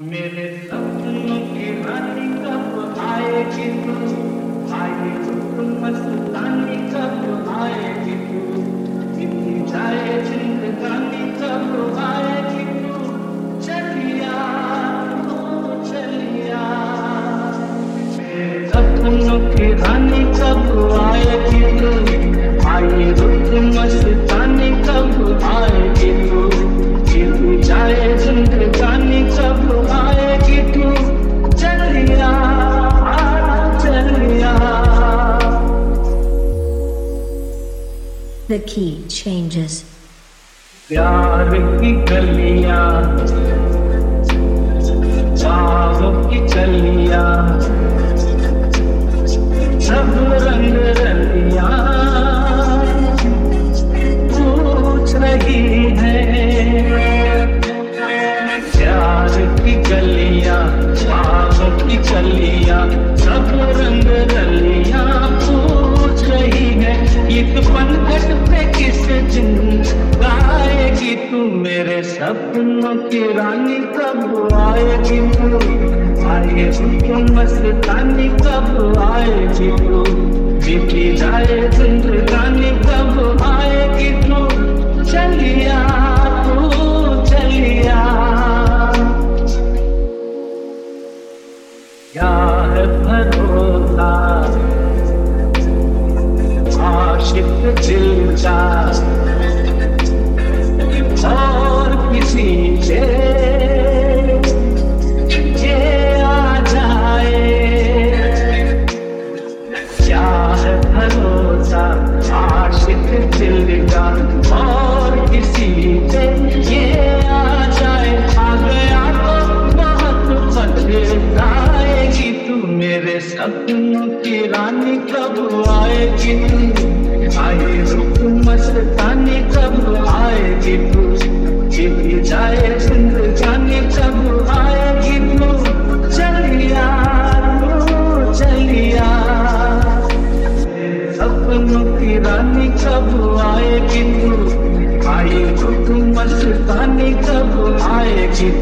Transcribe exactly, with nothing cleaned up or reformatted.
मेरे सपनों की रानी कब आएगी तू, आएगी तू मस्तानी कब आएगी तू, इतनी जाए जिंदगानी कब आएगी तू, चलिया तू चलिया। मेरे सपनों की रानी कब आएगी तू, आएगी तू मस्तानी कब आएगी तू, इतनी जाए जिंदगानी कब आएगी तू, चलिया चलिया। The key changes. प्यार की गलियां, बाहों की चलियां, सब रंग रलियां पूछ रही है। प्यार की गलियां, बाहों की चलियां, सब रंग रलियां पूछ रही है। एक पनघट पे किस दिन गाएगी तू, मेरे सपनों की रानी कब आएगी तू, आएगी तू मस्तानी कब आएगी तू, बीती जाए जिंदगानी कब आएगी तू, चलिया तू चलिया। क्या है भरोसा आशिक दिल का, और किसी से ये आ जाए। क्या है भरोसा आशिक दिल का, और किसी से ये आ जाए। आ गया तो बहुत पछताएगी तू, मेरे सपनों की रानी कब आएगी तू, आएगी तू मस्तानी कब आएगी तू, जीती जाए जिंदगानी कब आएगी तू, चलिया तू चलिया। सपनों की रानी कब आएगी तू, आएगी तू मस्तानी कब आएगी